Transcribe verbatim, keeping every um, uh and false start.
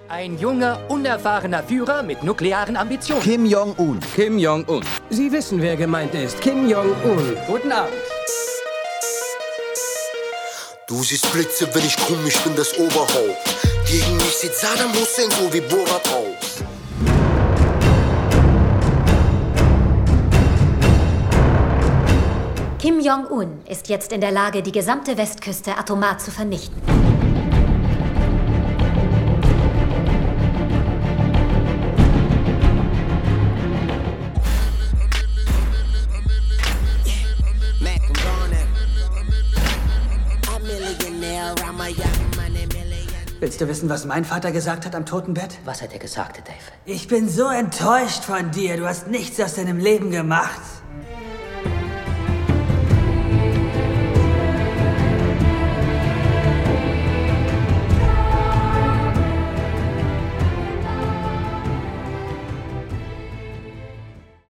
Ein junger, unerfahrener Führer mit nuklearen Ambitionen. Kim Jong-un. Kim Jong-un. Sie wissen, wer gemeint ist. Kim Jong-un. Guten Abend. Du siehst Blitze, wenn ich komm, ich bin das Oberhaupt. Gegen mich sieht Saddam Hussein so wie Borat aus. Kim Jong-un ist jetzt in der Lage, die gesamte Westküste atomar zu vernichten. Willst du wissen, was mein Vater gesagt hat am Totenbett? Was hat er gesagt, Dave? Ich bin so enttäuscht von dir. Du hast nichts aus deinem Leben gemacht.